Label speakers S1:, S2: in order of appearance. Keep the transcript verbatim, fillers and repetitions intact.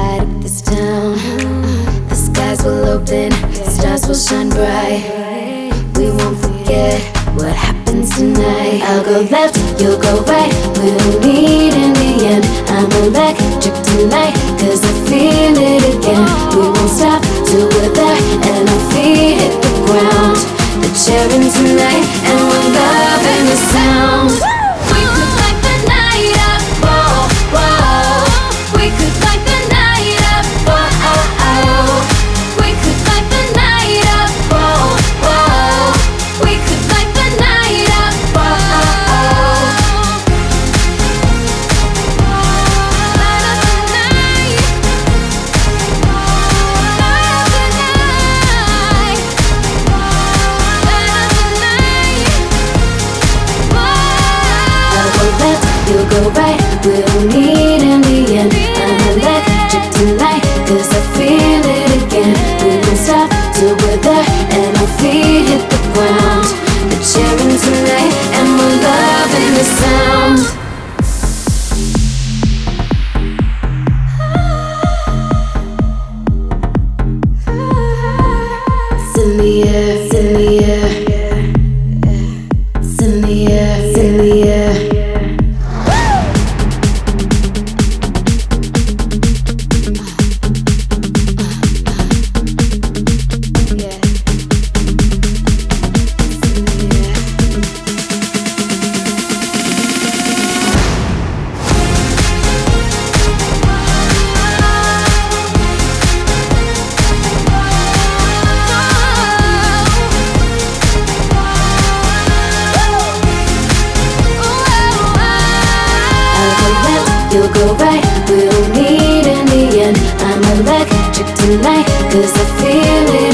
S1: light up this town. The skies will open, stars will shine bright. We won't forget what happens tonight. I'll go left, you'll go right. We'll meet in the end. I'm electric tonight, cause I feel it again. We won't stop till we're there and our feet hit the ground. We're cheering tonight and we're loving the sound. We could light the night up, whoa, whoa. We could light the night up, whoa, oh, oh. We could light the night up, whoa, whoa. We could light the night up, whoa, oh, oh. Light up the night. Light up the night. Light up the night. Whoa. I'll go left, you'll go right. We'll meet in the end. I'm electric tonight, cause I feel it again. We won't stop till we're there and our feet hit the ground. We're cheering tonight and we're loving the sound. It's in the air, it's in the air. It's in the air, it's in the air. You'll go right, we'll meet in the end. I'm electric tonight, cause I feel it